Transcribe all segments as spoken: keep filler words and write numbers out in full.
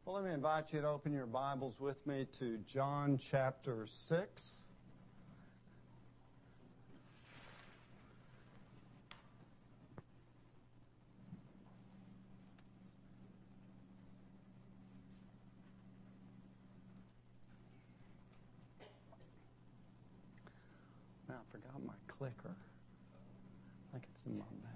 Well, let me invite you to open your Bibles with me to John chapter six. Now, I forgot my clicker. I think it's in my bag.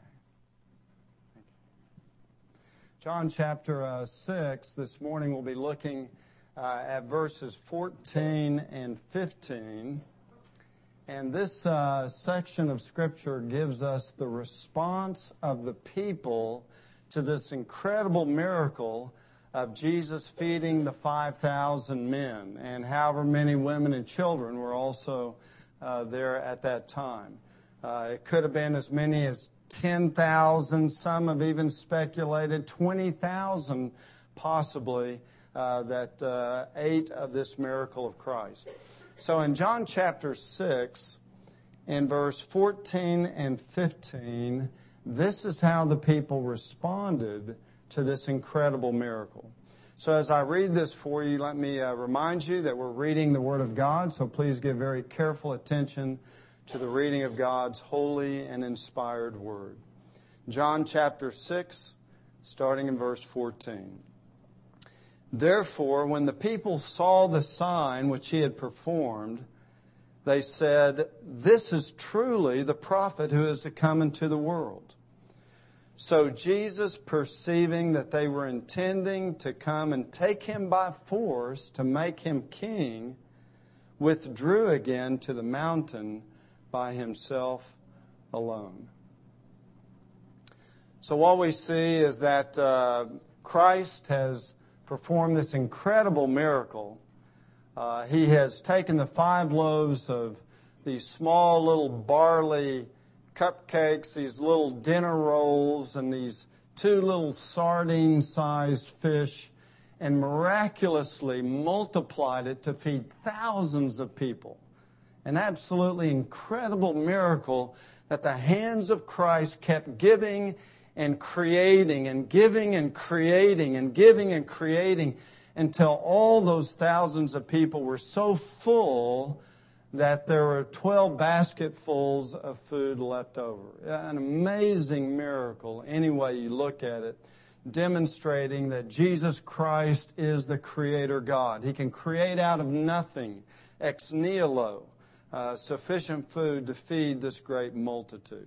John chapter uh, six, this morning we'll be looking uh, at verses fourteen and fifteen. And this uh, section of Scripture gives us the response of the people to this incredible miracle of Jesus feeding the five thousand men, and however many women and children were also uh, there at that time. Uh, it could have been as many as ten thousand, some have even speculated twenty thousand possibly uh, that uh, ate of this miracle of Christ. So in John chapter six, in verse fourteen and fifteen, this is how the people responded to this incredible miracle. So as I read this for you, let me uh, remind you that we're reading the Word of God, so please give very careful attention to the reading of God's holy and inspired Word. John chapter six, starting in verse fourteen. Therefore, when the people saw the sign which he had performed, they said, "This is truly the prophet who is to come into the world." So Jesus, perceiving that they were intending to come and take him by force to make him king, withdrew again to the mountain by himself alone. So what we see is that uh, Christ has performed this incredible miracle. Uh, he has taken the five loaves of these small little barley cupcakes, these little dinner rolls, and these two little sardine-sized fish, and miraculously multiplied it to feed thousands of people. An absolutely incredible miracle that the hands of Christ kept giving and creating and giving and creating and giving and creating until all those thousands of people were so full that there were twelve basketfuls of food left over. An amazing miracle, any way you look at it, demonstrating that Jesus Christ is the Creator God. He can create out of nothing, ex nihilo. Uh, sufficient food to feed this great multitude.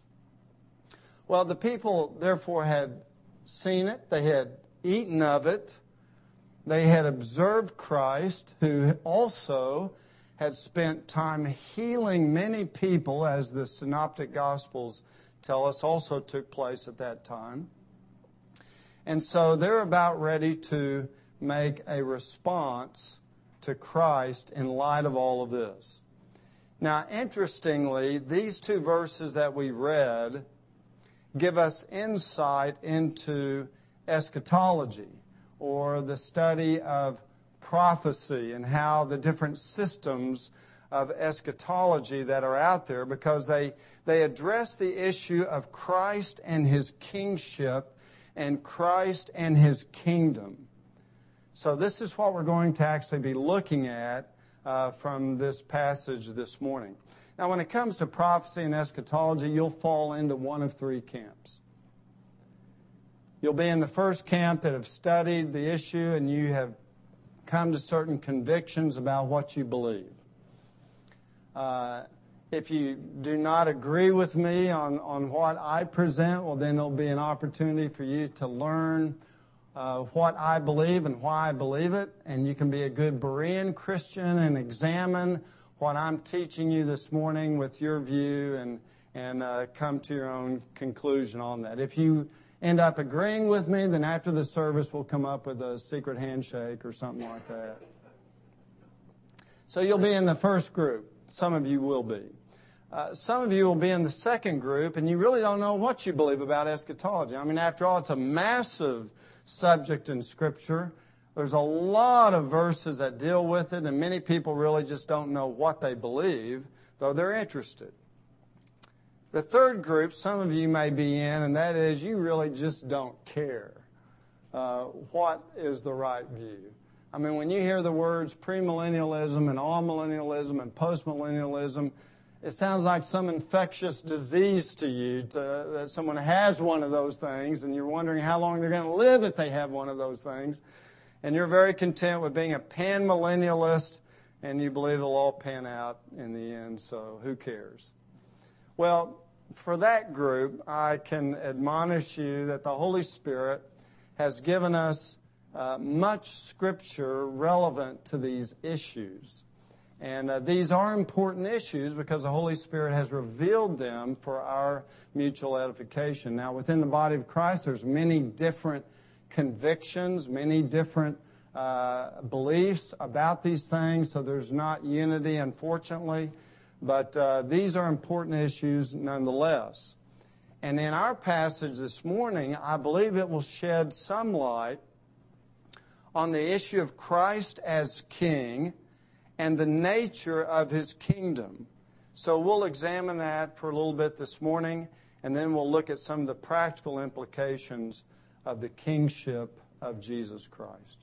Well, the people, therefore, had seen it. They had eaten of it. They had observed Christ, who also had spent time healing many people, as the Synoptic Gospels tell us also took place at that time. And so they're about ready to make a response to Christ in light of all of this. Now, interestingly, these two verses that we read give us insight into eschatology, or the study of prophecy, and how the different systems of eschatology that are out there, because they, they address the issue of Christ and His kingship and Christ and His kingdom. So this is what we're going to actually be looking at Uh, from this passage this morning. Now, when it comes to prophecy and eschatology, you'll fall into one of three camps. You'll be in the first camp that have studied the issue and you have come to certain convictions about what you believe. Uh, if you do not agree with me on, on what I present, well, then there'll be an opportunity for you to learn Uh, what I believe and why I believe it, and you can be a good Berean Christian and examine what I'm teaching you this morning with your view and, and uh, come to your own conclusion on that. If you end up agreeing with me, then after the service we'll come up with a secret handshake or something like that. So you'll be in the first group. Some of you will be. Uh, some of you will be in the second group, and you really don't know what you believe about eschatology. I mean, after all, it's a massive subject in Scripture. There's a lot of verses that deal with it, and many people really just don't know what they believe, though they're interested. The third group, some of you may be in, and that is you really just don't care. uh, what is the right view. I mean, when you hear the words premillennialism and all-millennialism and post-millennialism, it sounds like some infectious disease to you, to, that someone has one of those things, and you're wondering how long they're going to live if they have one of those things. And you're very content with being a pan-millennialist, and you believe it'll all pan out in the end, so who cares? Well, for that group, I can admonish you that the Holy Spirit has given us uh, much Scripture relevant to these issues. And uh, these are important issues because the Holy Spirit has revealed them for our mutual edification. Now, within the body of Christ, there's many different convictions, many different uh, beliefs about these things, so there's not unity, unfortunately. But uh, these are important issues nonetheless. And in our passage this morning, I believe it will shed some light on the issue of Christ as King and the nature of His kingdom. So we'll examine that for a little bit this morning, and then we'll look at some of the practical implications of the kingship of Jesus Christ.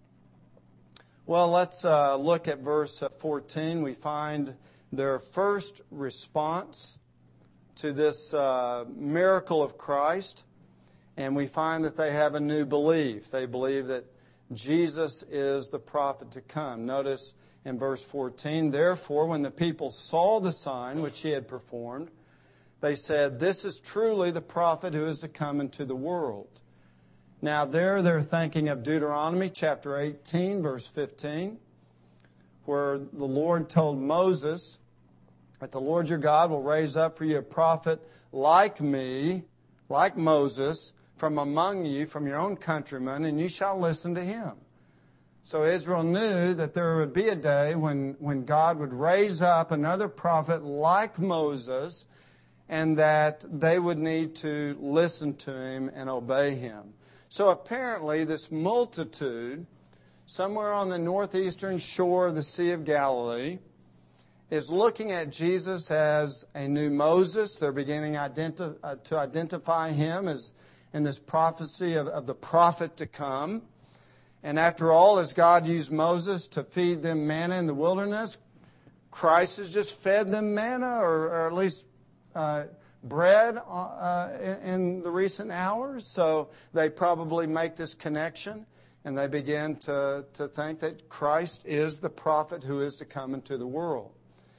Well, let's uh, look at verse fourteen. We find their first response to this uh, miracle of Christ, and we find that they have a new belief. They believe that Jesus is the prophet to come. Notice in verse fourteen, therefore, when the people saw the sign which He had performed, they said, this is truly the prophet who is to come into the world. Now there they're thinking of Deuteronomy chapter eighteen, verse fifteen, where the Lord told Moses that the Lord your God will raise up for you a prophet like me, like Moses, from among you, from your own countrymen, and you shall listen to him. So Israel knew that there would be a day when, when God would raise up another prophet like Moses, and that they would need to listen to him and obey him. So apparently this multitude, somewhere on the northeastern shore of the Sea of Galilee, is looking at Jesus as a new Moses. They're beginning identi- uh, to identify him as in this prophecy of, of the prophet to come. And after all, as God used Moses to feed them manna in the wilderness, Christ has just fed them manna, or, or at least uh, bread uh, in, in the recent hours. So they probably make this connection, and they begin to, to think that Christ is the prophet who is to come into the world.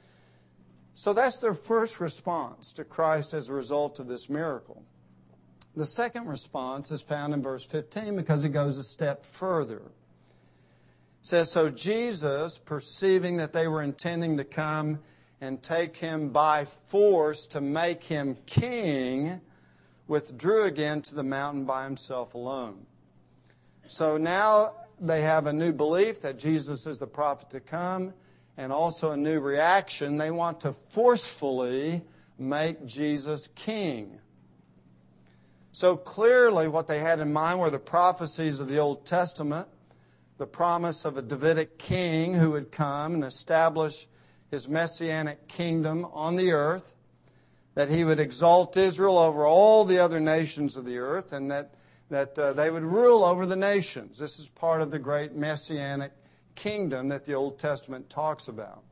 So that's their first response to Christ as a result of this miracle. The second response is found in verse fifteen because it goes a step further. It says, so Jesus, perceiving that they were intending to come and take him by force to make him king, withdrew again to the mountain by himself alone. So now they have a new belief that Jesus is the prophet to come, and also a new reaction. They want to forcefully make Jesus king. So clearly what they had in mind were the prophecies of the Old Testament, the promise of a Davidic king who would come and establish his messianic kingdom on the earth, that he would exalt Israel over all the other nations of the earth, and that, that uh, they would rule over the nations. This is part of the great messianic kingdom that the Old Testament talks about.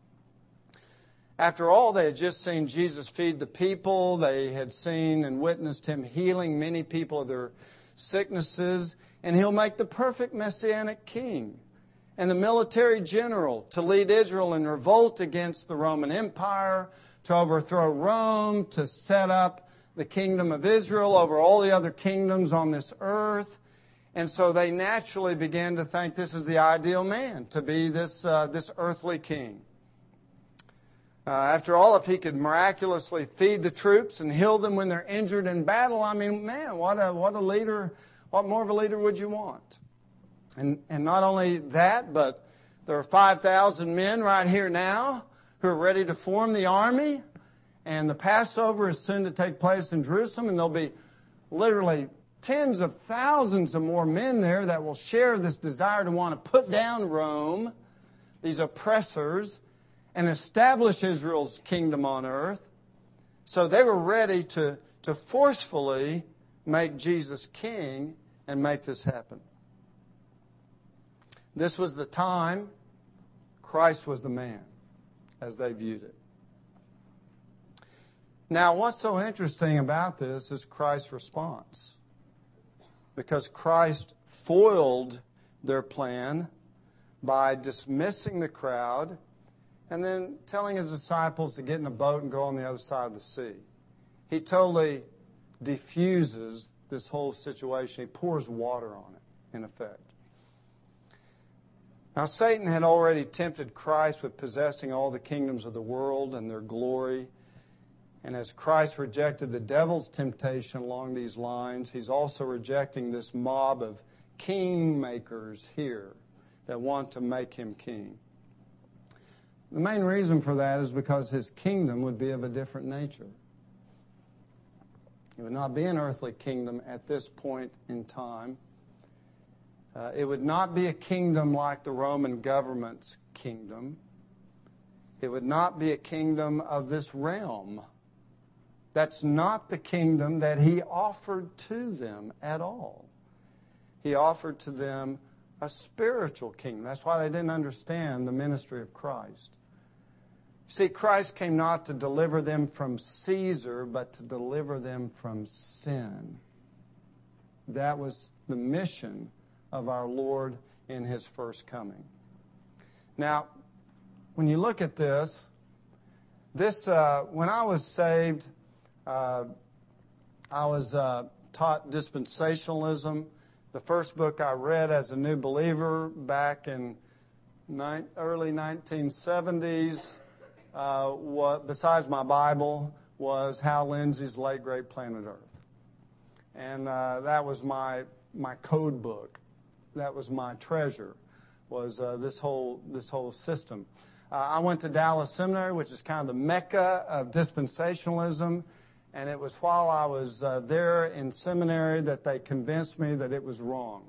After all, they had just seen Jesus feed the people. They had seen and witnessed him healing many people of their sicknesses. And he'll make the perfect messianic king and the military general to lead Israel in revolt against the Roman Empire, to overthrow Rome, to set up the kingdom of Israel over all the other kingdoms on this earth. And so they naturally began to think this is the ideal man to be this, uh, this earthly king. Uh, after all, if he could miraculously feed the troops and heal them when they're injured in battle, I mean, man, what a what a leader, what more of a leader would you want? And and not only that, but there are five thousand men right here now who are ready to form the army, and the Passover is soon to take place in Jerusalem, and there'll be literally tens of thousands of more men there that will share this desire to want to put down Rome, these oppressors, and establish Israel's kingdom on earth. So they were ready to, to forcefully make Jesus king and make this happen. This was the time. Christ was the man, as they viewed it. Now, what's so interesting about this is Christ's response. Because Christ foiled their plan by dismissing the crowd and then telling his disciples to get in a boat and go on the other side of the sea. He totally diffuses this whole situation. He pours water on it, in effect. Now, Satan had already tempted Christ with possessing all the kingdoms of the world and their glory. And as Christ rejected the devil's temptation along these lines, he's also rejecting this mob of kingmakers here that want to make him king. The main reason for that is because his kingdom would be of a different nature. It would not be an earthly kingdom at this point in time. Uh, it would not be a kingdom like the Roman government's kingdom. It would not be a kingdom of this realm. That's not the kingdom that he offered to them at all. He offered to them a spiritual kingdom. That's why they didn't understand the ministry of Christ. See, Christ came not to deliver them from Caesar, but to deliver them from sin. That was the mission of our Lord in his first coming. Now, when you look at this, this uh, when I was saved, uh, I was uh, taught dispensationalism. The first book I read as a new believer back in ni- early nineteen seventies, uh, what, besides my Bible, was Hal Lindsey's Late Great Planet Earth. And uh, that was my my code book. That was my treasure, was uh, this whole this whole system. Uh, I went to Dallas Seminary, which is kind of the mecca of dispensationalism, and it was while I was uh, there in seminary that they convinced me that it was wrong.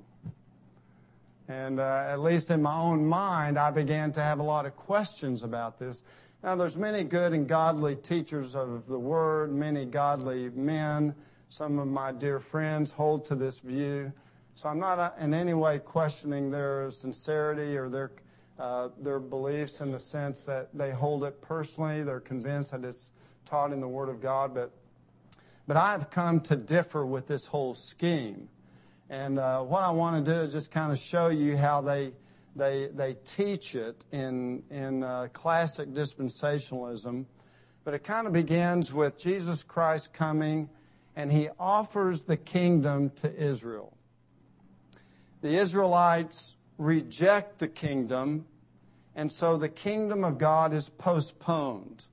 And uh, at least in my own mind, I began to have a lot of questions about this. Now, there's many good and godly teachers of the Word, many godly men. Some of my dear friends hold to this view. So I'm not in any way questioning their sincerity or their uh, their beliefs in the sense that they hold it personally. They're convinced that it's taught in the Word of God. But but I've come to differ with this whole scheme. And uh, what I want to do is just kind of show you how they they they teach it in in uh, classic dispensationalism. But it kind of begins with Jesus Christ coming, and he offers the kingdom to Israel. The Israelites reject the kingdom, and so the kingdom of God is postponed.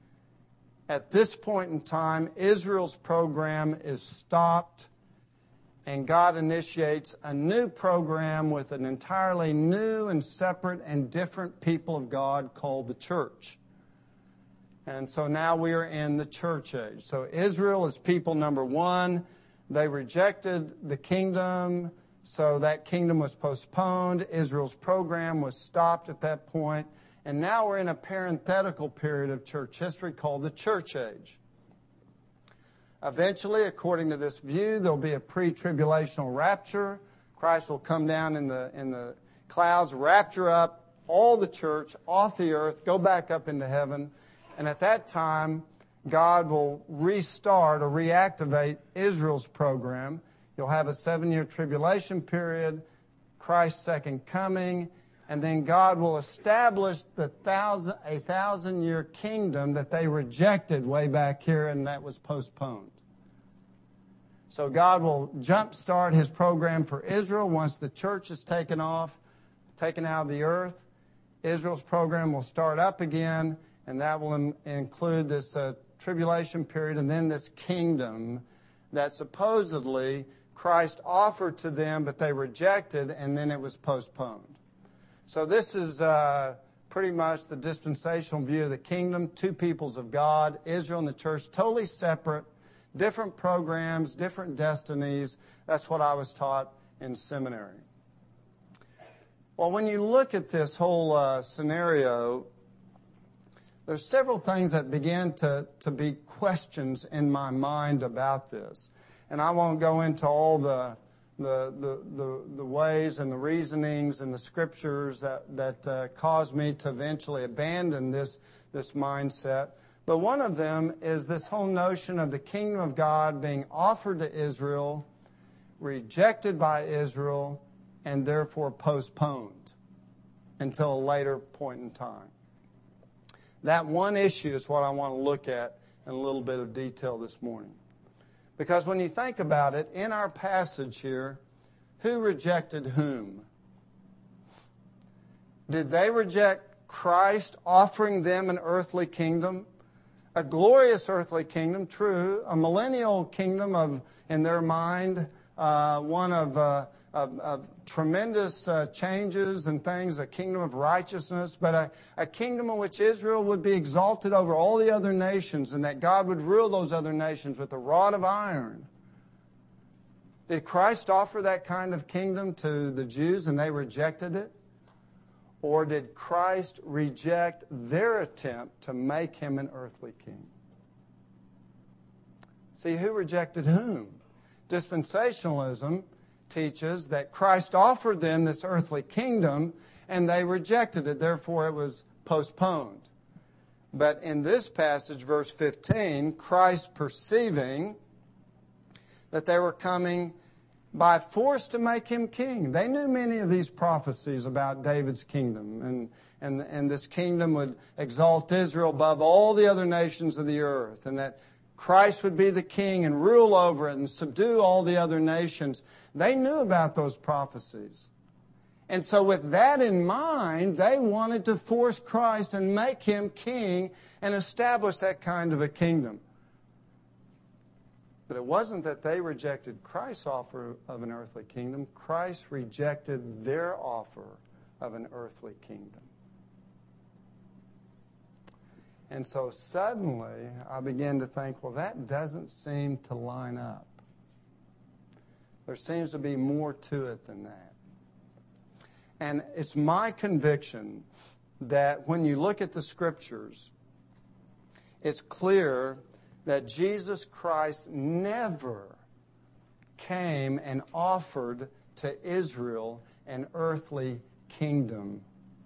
At this point in time, Israel's program is stopped, and God initiates a new program with an entirely new and separate and different people of God called the church. And so now we are in the church age. So Israel is people number one. They rejected the kingdom. So that kingdom was postponed. Israel's program was stopped at that point. And now we're in a parenthetical period of church history called the church age. Eventually, according to this view, there'll be a pre-tribulational rapture. Christ will come down in the, in the clouds, rapture up all the church off the earth, go back up into heaven. And at that time, God will restart or reactivate Israel's program. You'll have a seven-year tribulation period, Christ's second coming, and then God will establish the thousand, a thousand-year kingdom that they rejected way back here, and that was postponed. So God will jumpstart his program for Israel once the church is taken off, taken out of the earth. Israel's program will start up again, and that will in, include this uh, tribulation period and then this kingdom that supposedly Christ offered to them, but they rejected, and then it was postponed. So this is uh, pretty much the dispensational view of the kingdom, two peoples of God, Israel and the church, totally separate, different programs, different destinies. That's what I was taught in seminary. Well, when you look at this whole uh, scenario, there's several things that begin to, to be questions in my mind about this. And I won't go into all the the, the, the, the ways and the reasonings and the scriptures that, that uh, caused me to eventually abandon this, this mindset. But one of them is this whole notion of the kingdom of God being offered to Israel, rejected by Israel, and therefore postponed until a later point in time. That one issue is what I want to look at in a little bit of detail this morning. Because when you think about it, in our passage here, who rejected whom? Did they reject Christ offering them an earthly kingdom? A glorious earthly kingdom, true. A millennial kingdom of, in their mind, uh, one of, uh, of, of tremendous uh, changes and things, a kingdom of righteousness, but a, a kingdom in which Israel would be exalted over all the other nations and that God would rule those other nations with a rod of iron. Did Christ offer that kind of kingdom to the Jews and they rejected it? Or did Christ reject their attempt to make him an earthly king? See, who rejected whom? Dispensationalism teaches that Christ offered them this earthly kingdom and they rejected it. Therefore, it was postponed. But in this passage, verse fifteen, Christ perceiving that they were coming by force to make him king. They knew many of these prophecies about David's kingdom, and, and, and this kingdom would exalt Israel above all the other nations of the earth, and that Christ would be the king and rule over it and subdue all the other nations. They knew about those prophecies. And so with that in mind, they wanted to force Christ and make him king and establish that kind of a kingdom. But it wasn't that they rejected Christ's offer of an earthly kingdom. Christ rejected their offer of an earthly kingdom. And so suddenly I began to think, well, that doesn't seem to line up. There seems to be more to it than that. And it's my conviction that when you look at the Scriptures, it's clear that Jesus Christ never came and offered to Israel an earthly kingdom.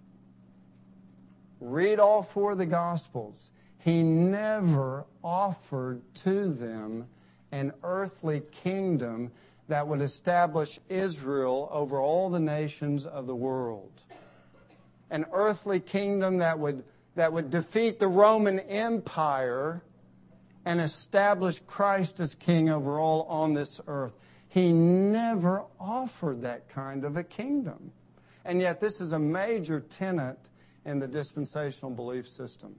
Read all four of the Gospels. He never offered to them an earthly kingdom that would establish Israel over all the nations of the world. An earthly kingdom that would, that would defeat the Roman Empire and establish Christ as king over all on this earth. He never offered that kind of a kingdom. And yet this is a major tenet in the dispensational belief system.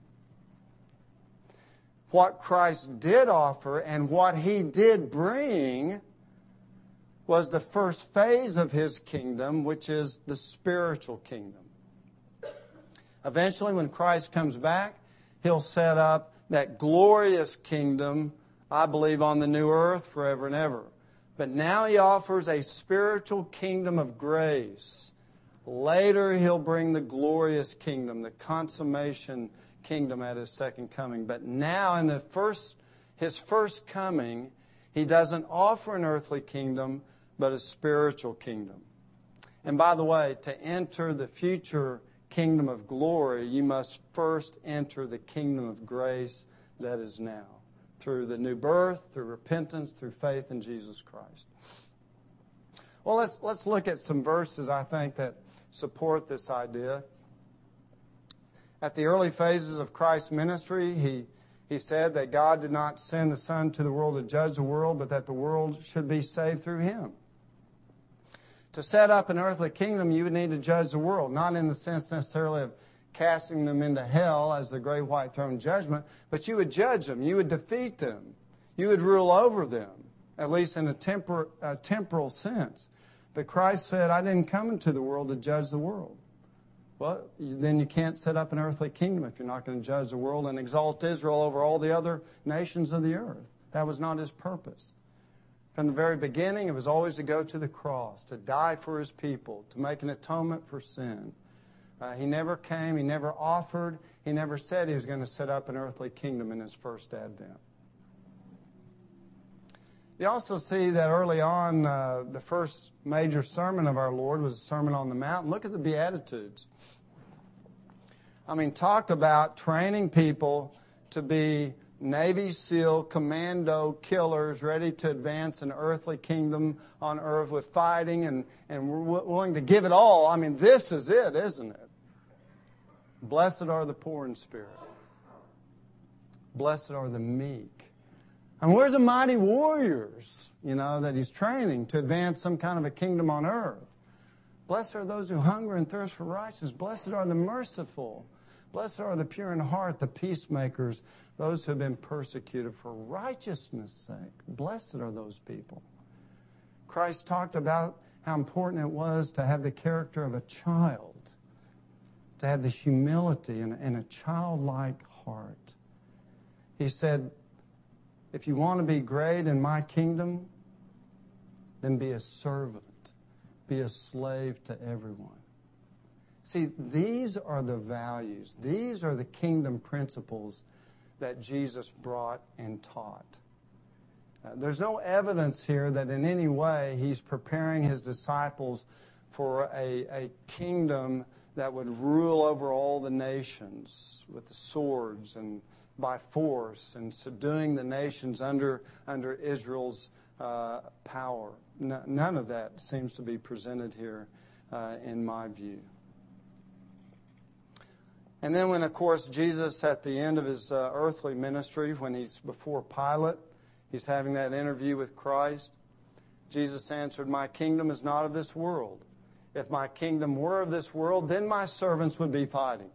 What Christ did offer and what he did bring was the first phase of his kingdom, which is the spiritual kingdom. Eventually, when Christ comes back, he'll set up that glorious kingdom, I believe, on the new earth forever and ever. But now he offers a spiritual kingdom of grace. Later, he'll bring the glorious kingdom, the consummation kingdom at his second coming. But now, in the first, his first coming, he doesn't offer an earthly kingdom, but a spiritual kingdom. And by the way, to enter the future kingdom of glory, you must first enter the kingdom of grace that is now, through the new birth, through repentance, through faith in Jesus Christ. Well, let's let's look at some verses, I think, that support this idea. At the early phases of Christ's ministry, he, he said that God did not send the Son to the world to judge the world, but that the world should be saved through him. To set up an earthly kingdom, you would need to judge the world, not in the sense necessarily of casting them into hell as the great white throne judgment, but you would judge them, you would defeat them, you would rule over them, at least in a, tempor- a temporal sense. But Christ said, I didn't come into the world to judge the world. Well, then you can't set up an earthly kingdom if you're not going to judge the world and exalt Israel over all the other nations of the earth. That was not his purpose. From the very beginning, it was always to go to the cross, to die for his people, to make an atonement for sin. Uh, he never came, he never offered, he never said he was going to set up an earthly kingdom in his first advent. You also see that early on, uh, the first major sermon of our Lord was the Sermon on the Mount. Look at the Beatitudes. I mean, talk about training people to be Navy SEAL, commando killers, ready to advance an earthly kingdom on earth with fighting and, and we're willing to give it all. I mean, this is it, isn't it? Blessed are the poor in spirit. Blessed are the meek. And where's the mighty warriors, you know, that he's training to advance some kind of a kingdom on earth? Blessed are those who hunger and thirst for righteousness. Blessed are the merciful. Blessed are the pure in heart, the peacemakers, those who have been persecuted for righteousness' sake. Blessed are those people. Christ talked about how important it was to have the character of a child, to have the humility and, and a childlike heart. He said, if you want to be great in my kingdom, then be a servant, be a slave to everyone. See, these are the values, these are the kingdom principles that Jesus brought and taught. Uh, there's no evidence here that in any way he's preparing his disciples for a, a kingdom that would rule over all the nations with the swords and by force and subduing the nations under, under Israel's uh, power. No, none of that seems to be presented here uh, in my view. And then when, of course, Jesus, at the end of his uh, earthly ministry, when he's before Pilate, he's having that interview with Christ, Jesus answered, my kingdom is not of this world. If my kingdom were of this world, then my servants would be fighting,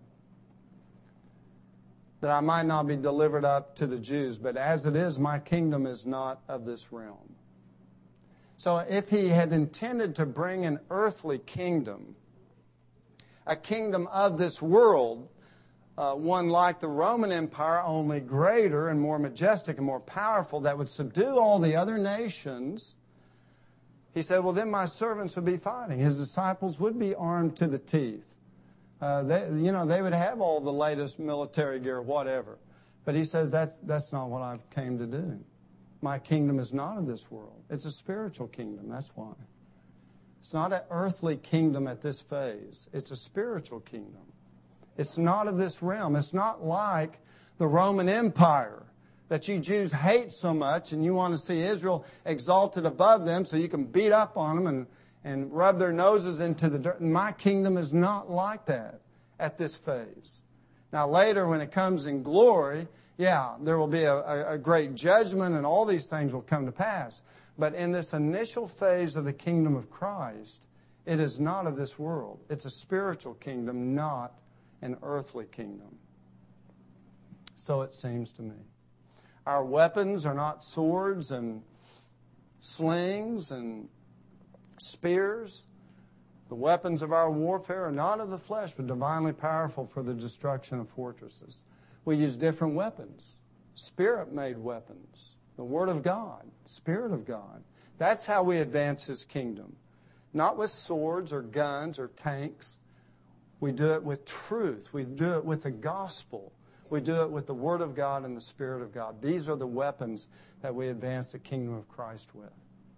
that I might not be delivered up to the Jews. But as it is, my kingdom is not of this realm. So if he had intended to bring an earthly kingdom, a kingdom of this world, uh, one like the Roman Empire, only greater and more majestic and more powerful, that would subdue all the other nations, he said, well, then my servants would be fighting. His disciples would be armed to the teeth. Uh, they, you know, they would have all the latest military gear, whatever. But he says, that's, that's not what I came to do. My kingdom is not of this world. It's a spiritual kingdom, that's why. It's not an earthly kingdom at this phase. It's a spiritual kingdom. It's not of this realm. It's not like the Roman Empire that you Jews hate so much and you want to see Israel exalted above them so you can beat up on them and, and rub their noses into the dirt. My kingdom is not like that at this phase. Now later when it comes in glory, yeah, there will be a, a, a great judgment and all these things will come to pass. But in this initial phase of the kingdom of Christ, it is not of this world. It's a spiritual kingdom, not an earthly kingdom. So it seems to me. Our weapons are not swords and slings and spears. The weapons of our warfare are not of the flesh, but divinely powerful for the destruction of fortresses. We use different weapons, Spirit-made weapons. The Word of God, Spirit of God. That's how we advance His kingdom. Not with swords or guns or tanks. We do it with truth. We do it with the gospel. We do it with the Word of God and the Spirit of God. These are the weapons that we advance the kingdom of Christ with.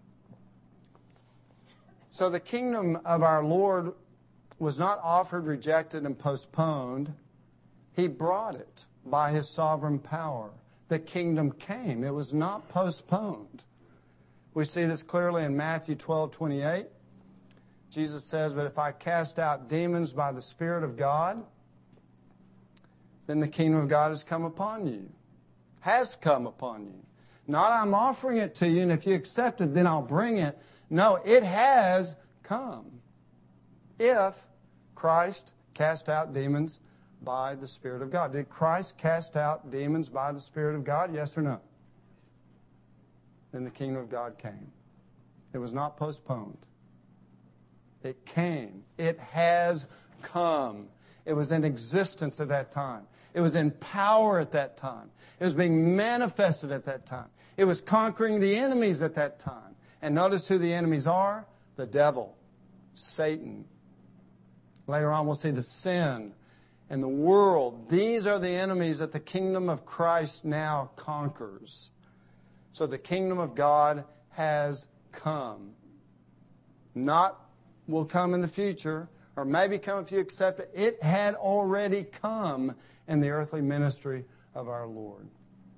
So the kingdom of our Lord was not offered, rejected, and postponed. He brought it by His sovereign power. The kingdom came. It was not postponed. We see this clearly in Matthew twelve twenty-eight. Jesus says, but if I cast out demons by the Spirit of God, then the kingdom of God has come upon you. Has come upon you. Not I'm offering it to you, and if you accept it, then I'll bring it. No, it has come. If Christ cast out demons by the Spirit of God. Did Christ cast out demons by the Spirit of God? Yes or no? Then the kingdom of God came. It was not postponed. It came. It has come. It was in existence at that time. It was in power at that time. It was being manifested at that time. It was conquering the enemies at that time. And notice who the enemies are. The devil, Satan. Later on we'll see the sin and the world. These are the enemies that the kingdom of Christ now conquers. So the kingdom of God has come. Not will come in the future, or maybe come if you accept it. It had already come in the earthly ministry of our Lord.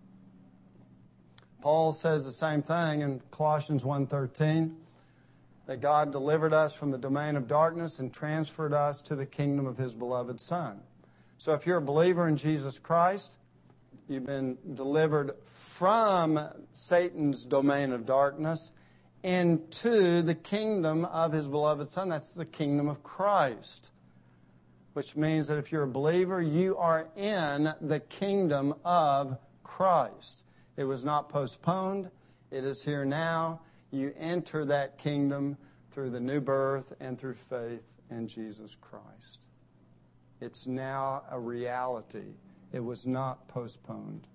Paul says the same thing in Colossians one thirteen, that God delivered us from the domain of darkness and transferred us to the kingdom of His beloved Son. So if you're a believer in Jesus Christ, you've been delivered from Satan's domain of darkness into the kingdom of His beloved Son. That's the kingdom of Christ. Which means that if you're a believer, you are in the kingdom of Christ. It was not postponed. It is here now. You enter that kingdom through the new birth and through faith in Jesus Christ. It's now a reality. It was not postponed.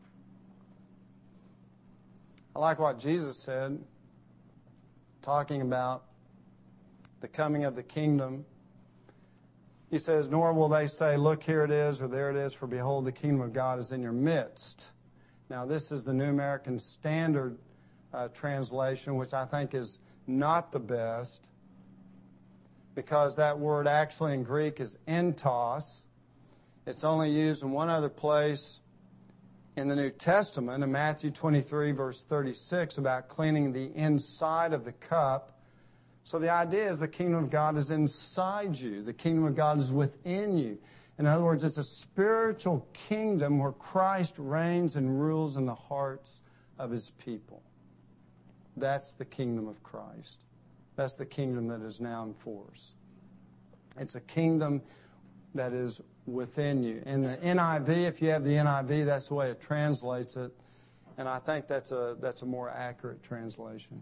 I like what Jesus said, talking about the coming of the kingdom. He says, "Nor will they say, 'Look, here it is,' or 'There it is,' for behold, the kingdom of God is in your midst." Now, this is the New American Standard uh, translation, which I think is not the best, because that word actually in Greek is entos. It's only used in one other place in the New Testament, in Matthew twenty-three, verse thirty-six, about cleaning the inside of the cup. So the idea is the kingdom of God is inside you. The kingdom of God is within you. In other words, it's a spiritual kingdom where Christ reigns and rules in the hearts of His people. That's the kingdom of Christ. That's the kingdom that is now in force. It's a kingdom that is within you. In the N I V, if you have the N I V, that's the way it translates it. And I think that's a, that's a more accurate translation.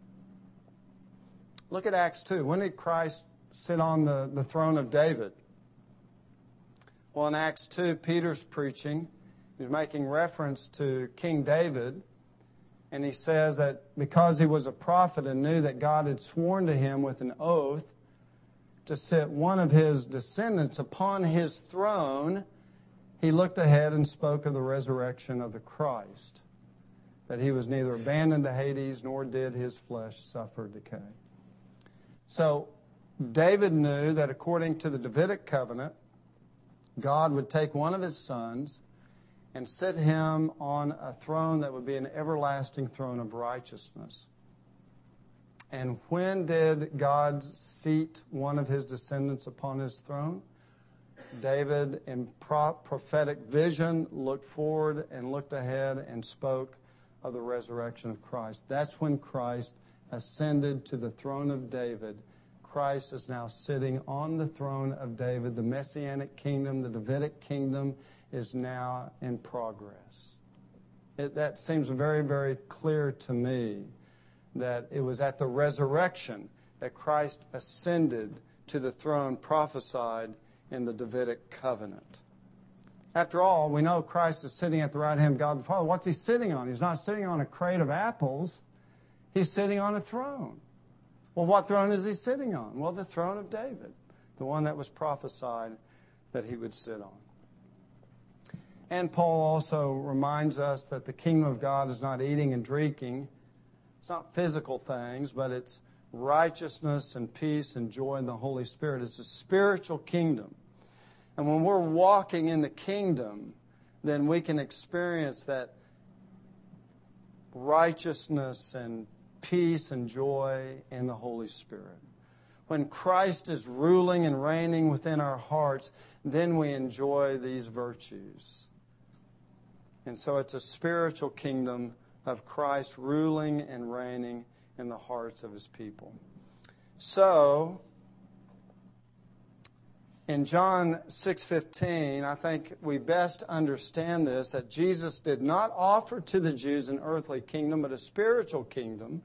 Look at Acts two. When did Christ sit on the, the throne of David? Well, in Acts two, Peter's preaching. He's making reference to King David. And he says that because he was a prophet and knew that God had sworn to him with an oath to sit one of his descendants upon his throne, he looked ahead and spoke of the resurrection of the Christ, that he was neither abandoned to Hades nor did his flesh suffer decay. So David knew that according to the Davidic covenant, God would take one of his sons and sit him on a throne that would be an everlasting throne of righteousness. And when did God seat one of his descendants upon his throne? David, in prophetic vision, looked forward and looked ahead and spoke of the resurrection of Christ. That's when Christ ascended to the throne of David. Christ is now sitting on the throne of David. The Messianic kingdom, the Davidic kingdom, is now in progress. It, that seems very, very clear to me, that it was at the resurrection that Christ ascended to the throne prophesied in the Davidic covenant. After all, we know Christ is sitting at the right hand of God the Father. What's He sitting on? He's not sitting on a crate of apples. He's sitting on a throne. Well, what throne is He sitting on? Well, the throne of David, the one that was prophesied that He would sit on. And Paul also reminds us that the kingdom of God is not eating and drinking. It's not physical things, but it's righteousness and peace and joy in the Holy Spirit. It's a spiritual kingdom. And when we're walking in the kingdom, then we can experience that righteousness and peace and joy in the Holy Spirit. When Christ is ruling and reigning within our hearts, then we enjoy these virtues. And so it's a spiritual kingdom of Christ ruling and reigning in the hearts of His people. So, in John six fifteen, I think we best understand this, that Jesus did not offer to the Jews an earthly kingdom, but a spiritual kingdom,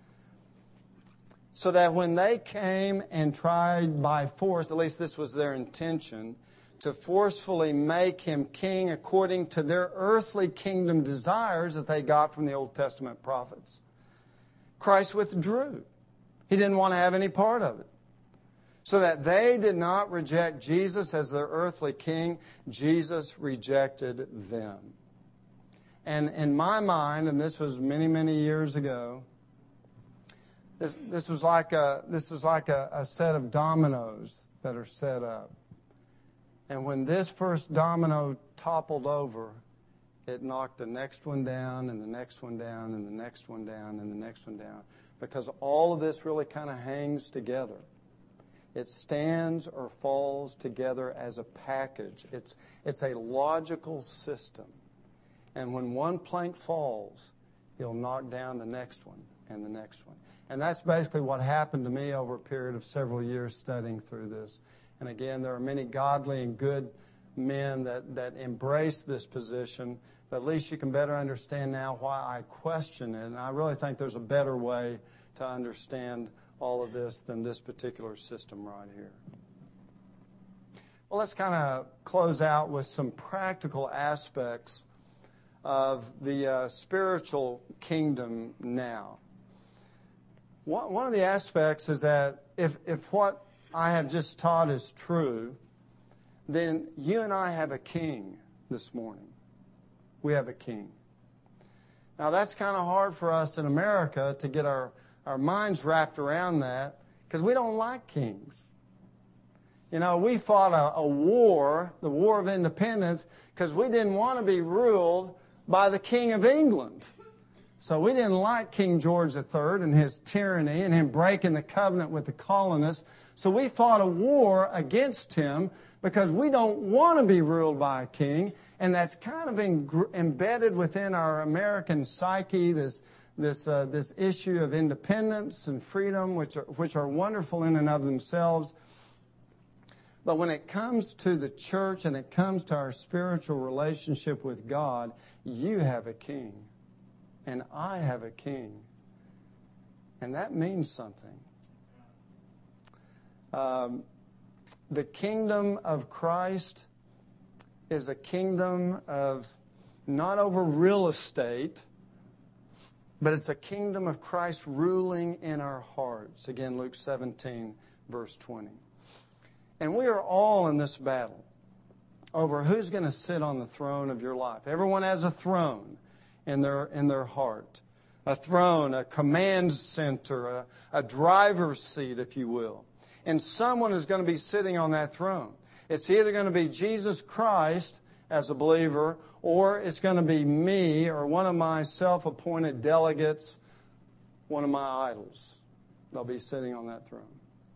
so that when they came and tried by force, at least this was their intention, to forcefully make Him king according to their earthly kingdom desires that they got from the Old Testament prophets, Christ withdrew. He didn't want to have any part of it. So that they did not reject Jesus as their earthly king, Jesus rejected them. And in my mind, and this was many, many years ago, This, this was like a this is like a, a set of dominoes that are set up. And when this first domino toppled over, it knocked the next one down and the next one down and the next one down and the next one down. Because all of this really kind of hangs together. It stands or falls together as a package. It's, it's a logical system. And when one plank falls, he'll knock down the next one and the next one. And that's basically what happened to me over a period of several years studying through this. And again, there are many godly and good men that, that embrace this position, but at least you can better understand now why I question it. And I really think there's a better way to understand all of this than this particular system right here. Well, let's kind of close out with some practical aspects of the uh, spiritual kingdom now. One, one of the aspects is that if, if what I have just taught is true, then you and I have a king this morning. We have a king. Now, that's kind of hard for us in America to get our, our minds wrapped around that because we don't like kings. You know, we fought a, a war, the War of Independence, because we didn't want to be ruled by the King of England. So we didn't like King George the Third and his tyranny and him breaking the covenant with the colonists. So we fought a war against him because we don't want to be ruled by a king. And that's kind of in, embedded within our American psyche, this, this, uh, this issue of independence and freedom, which are, which are wonderful in and of themselves. But when it comes to the church and it comes to our spiritual relationship with God, you have a king. And I have a king. And that means something. Um, the kingdom of Christ is a kingdom of not over real estate, but it's a kingdom of Christ ruling in our hearts. Again, Luke seventeen, verse twenty. And we are all in this battle over who's going to sit on the throne of your life. Everyone has a throne in their in their heart. A throne, a command center, a, a driver's seat, if you will. And someone is going to be sitting on that throne. It's either going to be Jesus Christ as a believer, or it's going to be me or one of my self-appointed delegates, one of my idols. They'll be sitting on that throne.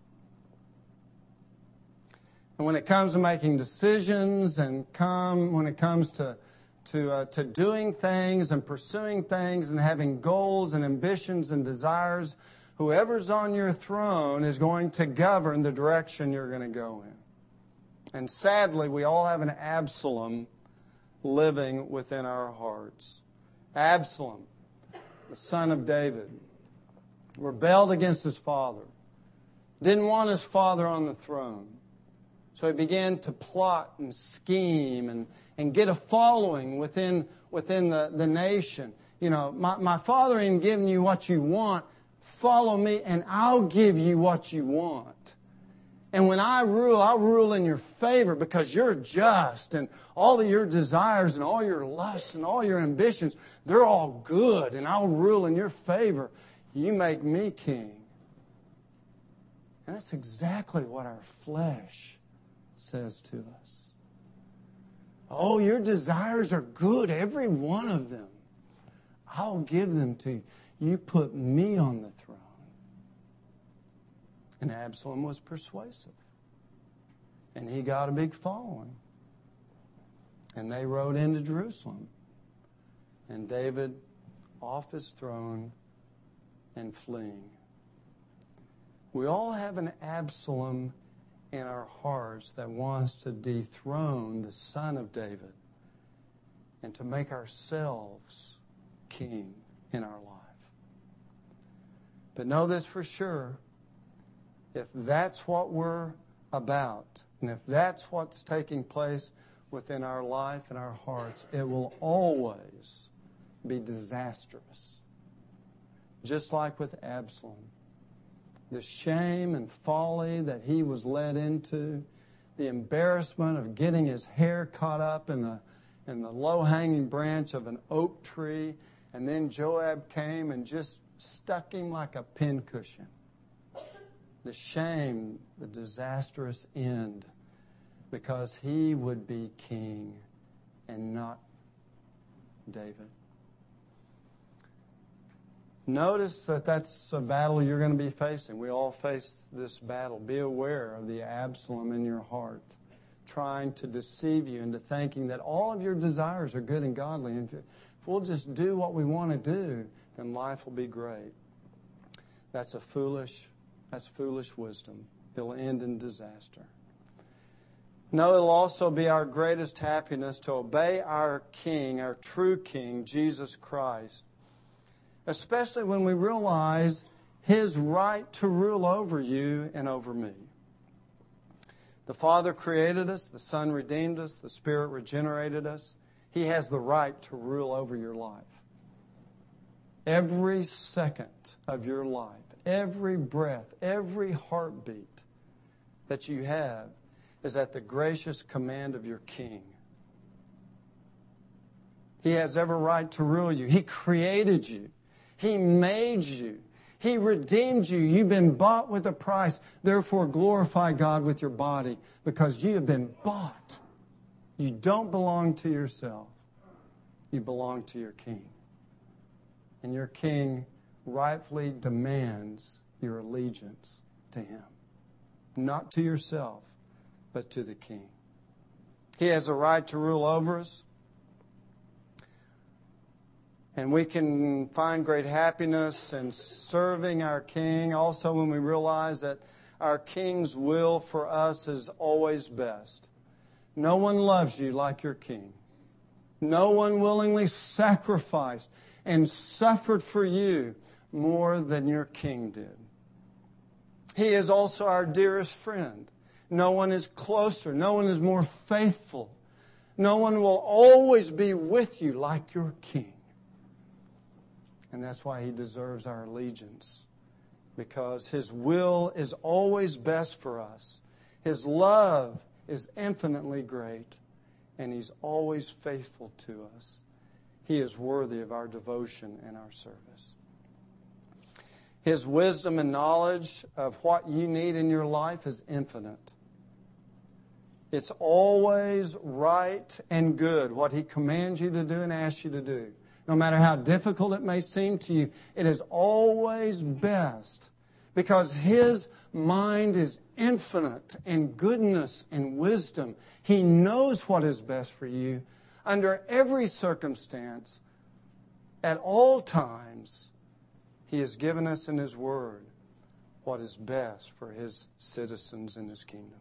And when it comes to making decisions and come when it comes to to uh, to doing things and pursuing things and having goals and ambitions and desires, whoever's on your throne is going to govern the direction you're going to go in. And sadly, we all have an Absalom living within our hearts. Absalom, the son of David, rebelled against his father, didn't want his father on the throne. So he began to plot and scheme and, and get a following within, within the, the nation. You know, my, my father ain't giving you what you want. Follow me and I'll give you what you want. And when I rule, I'll rule in your favor because you're just and all of your desires and all your lusts and all your ambitions, they're all good and I'll rule in your favor. You make me king. And that's exactly what our flesh says to us. Oh, your desires are good, every one of them. I'll give them to you. You put me on the throne. And Absalom was persuasive. And he got a big following. And they rode into Jerusalem. And David off his throne and fleeing. We all have an Absalom in our hearts that wants to dethrone the Son of David and to make ourselves king in our life. But know this for sure, if that's what we're about, and if that's what's taking place within our life and our hearts, it will always be disastrous. Just like with Absalom. The shame and folly that he was led into, the embarrassment of getting his hair caught up in the, in the low-hanging branch of an oak tree, And then Joab came and just stuck him like a pincushion. The shame, the disastrous end, because he would be king and not David. Notice that that's a battle you're going to be facing. We all face this battle. Be aware of the Absalom in your heart, trying to deceive you into thinking that all of your desires are good and godly. And if we'll just do what we want to do, then life will be great. That's a foolish, that's foolish wisdom. It'll end in disaster. No, it'll also be our greatest happiness to obey our King, our true King, Jesus Christ. Especially when we realize His right to rule over you and over me. The Father created us, the Son redeemed us, the Spirit regenerated us. He has the right to rule over your life. Every second of your life, every breath, every heartbeat that you have is at the gracious command of your King. He has every right to rule you. He created you. He made you. He redeemed you. You've been bought with a price. Therefore, glorify God with your body because you have been bought. You don't belong to yourself. You belong to your King. And your King rightfully demands your allegiance to Him. Not to yourself, but to the King. He has a right to rule over us. And we can find great happiness in serving our King. Also, when we realize that our King's will for us is always best. No one loves you like your King. No one willingly sacrificed and suffered for you more than your King did. He is also our dearest friend. No one is closer. No one is more faithful. No one will always be with you like your King. And that's why He deserves our allegiance. Because His will is always best for us. His love is infinitely great. And He's always faithful to us. He is worthy of our devotion and our service. His wisdom and knowledge of what you need in your life is infinite. It's always right and good what He commands you to do and asks you to do. No matter how difficult it may seem to you, it is always best because His mind is infinite in goodness and wisdom. He knows what is best for you under every circumstance, at all times. He has given us in His Word what is best for His citizens in His kingdom.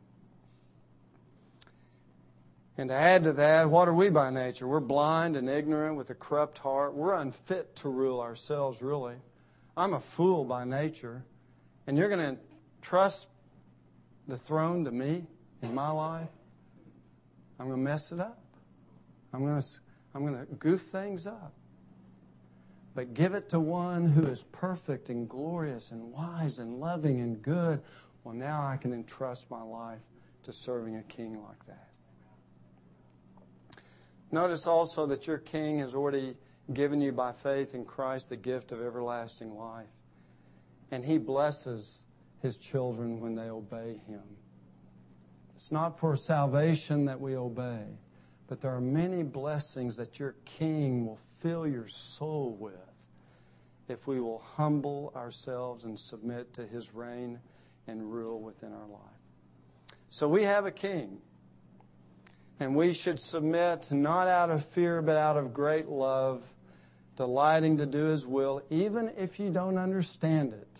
And to add to that, what are we by nature? We're blind and ignorant with a corrupt heart. We're unfit to rule ourselves, really. I'm a fool by nature. And you're going to trust the throne to me in my life? I'm going to mess it up. I'm going to, I'm going to goof things up. But give it to one who is perfect and glorious and wise and loving and good. Well, now I can entrust my life to serving a King like that. Notice also that your King has already given you by faith in Christ the gift of everlasting life. And He blesses His children when they obey Him. It's not for salvation that we obey, but there are many blessings that your King will fill your soul with if we will humble ourselves and submit to His reign and rule within our life. So we have a King. And we should submit not out of fear, but out of great love, delighting to do His will, even if you don't understand it.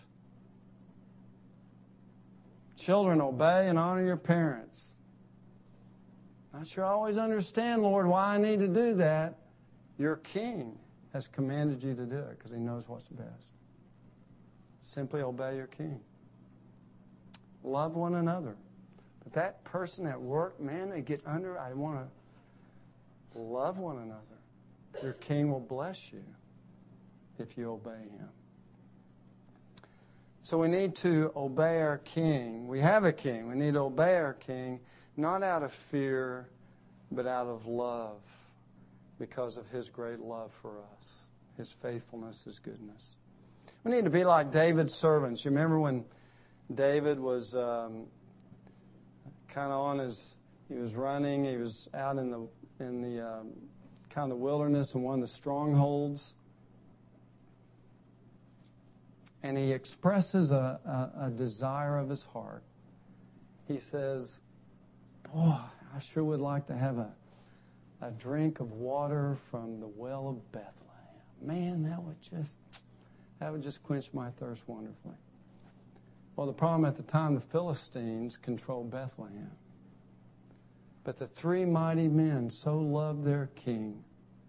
Children, obey and honor your parents. Not sure I always understand, Lord, why I need to do that. Your King has commanded you to do it because He knows what's best. Simply obey your King. Love one another. But that person at work, man, they get under, I want to love one another. Your King will bless you if you obey Him. So we need to obey our King. We have a King. We need to obey our King, not out of fear, but out of love, because of His great love for us. His faithfulness, His goodness. We need to be like David's servants. You remember when David was um, kind of on his, he was running, he was out in the in the um, kind of the wilderness in one of the strongholds. And he expresses a, a, a desire of his heart. He says, boy, I sure would like to have a, a drink of water from the well of Bethlehem. Man, that would just, that would just quench my thirst wonderfully. Well, the problem at the time, the Philistines controlled Bethlehem. But the three mighty men so loved their king.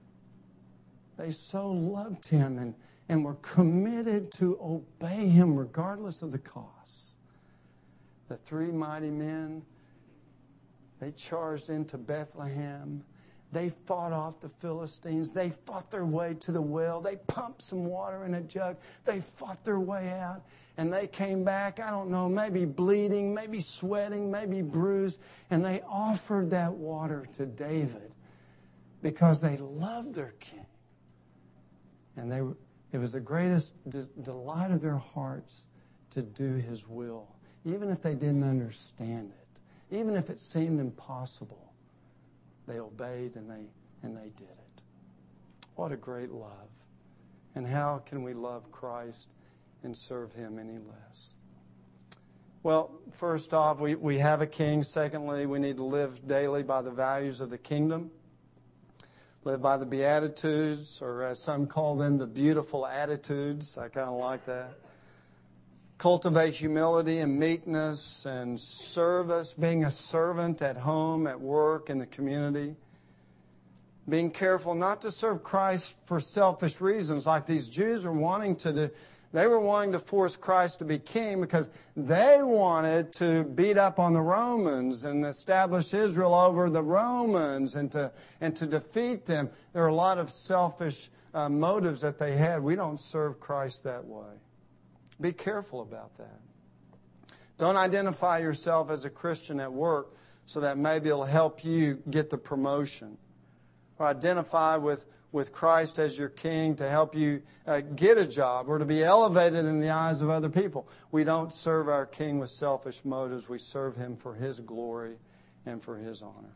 They so loved him and, and were committed to obey him regardless of the cost. The three mighty men, they charged into Bethlehem. They fought off the Philistines. They fought their way to the well. They pumped some water in a jug. They fought their way out. And they came back, I don't know, maybe bleeding, maybe sweating, maybe bruised. And they offered that water to David because they loved their king. And they were, it was the greatest de- delight of their hearts to do his will, even if they didn't understand it, even if it seemed impossible. They obeyed and they and they did it. What a great love. And how can we love Christ and serve him any less? Well, first off, we, we have a king. Secondly, we need to live daily by the values of the kingdom. Live by the Beatitudes, or as some call them, the beautiful attitudes. I kind of like that. Cultivate humility and meekness and service, being a servant at home, at work, in the community. Being careful not to serve Christ for selfish reasons like these Jews were wanting to do. They were wanting to force Christ to be king because they wanted to beat up on the Romans and establish Israel over the Romans and to, and to defeat them. There are a lot of selfish uh, motives that they had. We don't serve Christ that way. Be careful about that. Don't identify yourself as a Christian at work so that maybe it'll help you get the promotion. Or identify with, with Christ as your king to help you uh, get a job or to be elevated in the eyes of other people. We don't serve our king with selfish motives. We serve him for his glory and for his honor.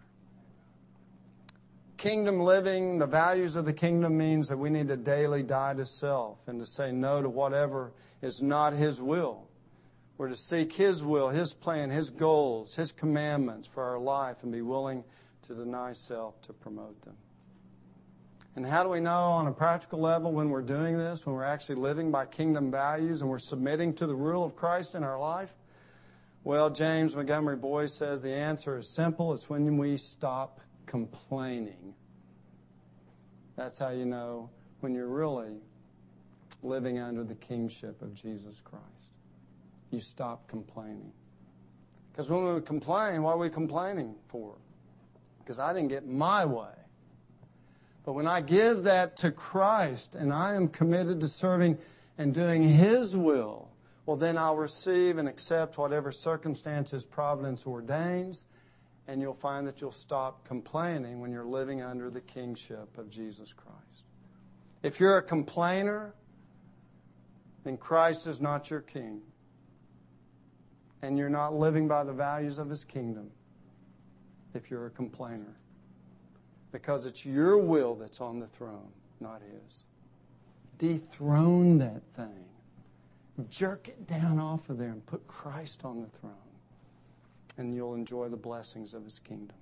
Kingdom living, the values of the kingdom means that we need to daily die to self and to say no to whatever is not his will. We're to seek his will, his plan, his goals, his commandments for our life and be willing to deny self to promote them. And how do we know on a practical level when we're doing this, when we're actually living by kingdom values and we're submitting to the rule of Christ in our life? Well, James Montgomery Boyce says the answer is simple. It's when we stop complaining. That's how you know when you're really living under the kingship of Jesus Christ. You stop complaining. Because when we complain, what are we complaining for? Because I didn't get my way. But when I give that to Christ and I am committed to serving and doing his will, well, then I'll receive and accept whatever circumstances providence ordains, and you'll find that you'll stop complaining when you're living under the kingship of Jesus Christ. If you're a complainer, then Christ is not your king. And you're not living by the values of his kingdom if you're a complainer. Because it's your will that's on the throne, not his. Dethrone that thing. Jerk it down off of there and put Christ on the throne. And you'll enjoy the blessings of his kingdom.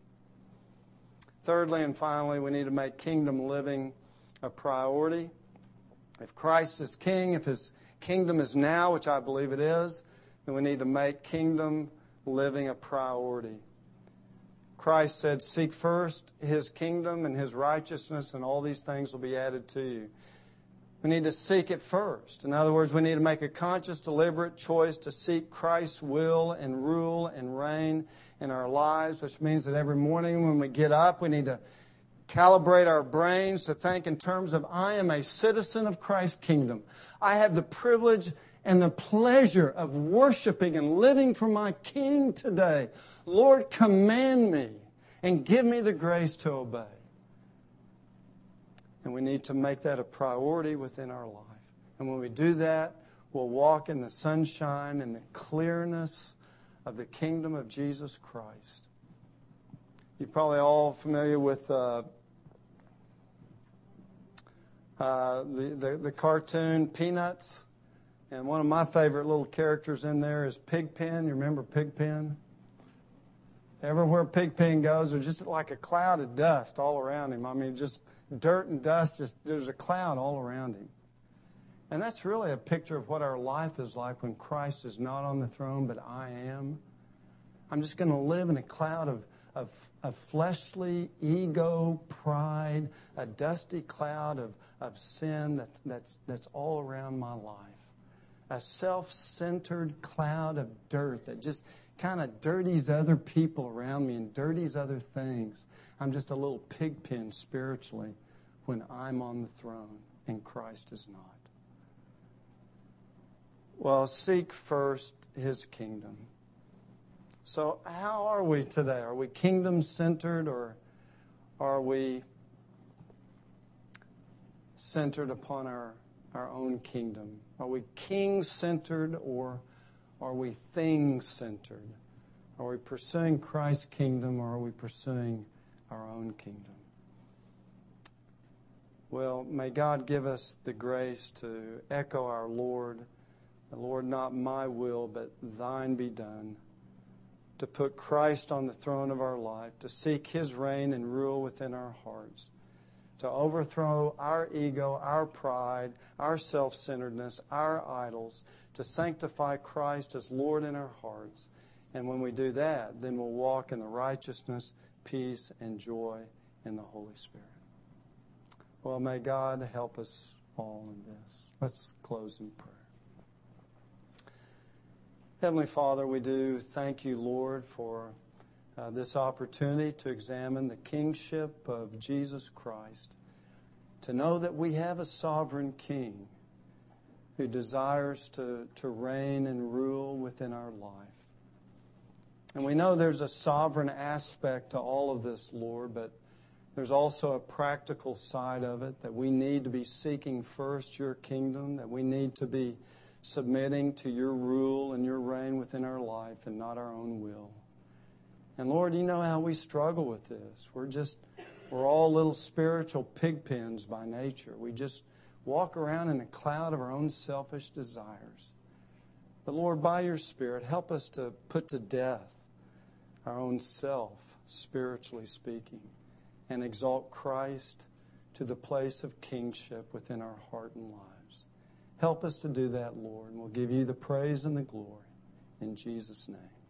Thirdly and finally, we need to make kingdom living a priority. If Christ is king, if his kingdom is now, which I believe it is, then we need to make kingdom living a priority. Christ said, seek first his kingdom and his righteousness, and all these things will be added to you. We need to seek it first. In other words, we need to make a conscious, deliberate choice to seek Christ's will and rule and reign in our lives, which means that every morning when we get up, we need to calibrate our brains to think in terms of, I am a citizen of Christ's kingdom. I have the privilege and the pleasure of worshiping and living for my King today. Lord, command me and give me the grace to obey. And we need to make that a priority within our life. And when we do that, we'll walk in the sunshine and the clearness of the kingdom of Jesus Christ. You're probably all familiar with uh, uh, the, the, the cartoon Peanuts. And one of my favorite little characters in there is Pigpen. You remember Pigpen? Everywhere Pigpen goes, there's just like a cloud of dust all around him. I mean, just dirt and dust, just there's a cloud all around him. And that's really a picture of what our life is like when Christ is not on the throne, but I am. I'm just going to live in a cloud of, of, of fleshly ego, pride, a dusty cloud of, of sin that, that's, that's all around my life. A self-centered cloud of dirt that just kind of dirties other people around me and dirties other things. I'm just a little pigpen spiritually when I'm on the throne and Christ is not. Well, seek first His kingdom. So how are we today? Are we kingdom-centered or are we centered upon our, our own kingdom? Are we king-centered or are we things-centered? Are we pursuing Christ's kingdom or are we pursuing our own kingdom? Well, may God give us the grace to echo our Lord. Lord, not my will, but thine be done. To put Christ on the throne of our life, to seek His reign and rule within our hearts, to overthrow our ego, our pride, our self-centeredness, our idols, to sanctify Christ as Lord in our hearts. And when we do that, then we'll walk in the righteousness, peace, and joy in the Holy Spirit. Well, may God help us all in this. Let's close in prayer. Heavenly Father, we do thank you, Lord, for uh, this opportunity to examine the kingship of Jesus Christ, to know that we have a sovereign King who desires to, to reign and rule within our life. And we know there's a sovereign aspect to all of this, Lord, but there's also a practical side of it, that we need to be seeking first your kingdom, that we need to be submitting to your rule and your reign within our life and not our own will. And Lord, you know how we struggle with this. We're just, we're all little spiritual pigpens by nature. We just walk around in a cloud of our own selfish desires. But Lord, by your Spirit, help us to put to death our own self, spiritually speaking, and exalt Christ to the place of kingship within our heart and lives. Help us to do that, Lord, and we'll give you the praise and the glory. In Jesus' name.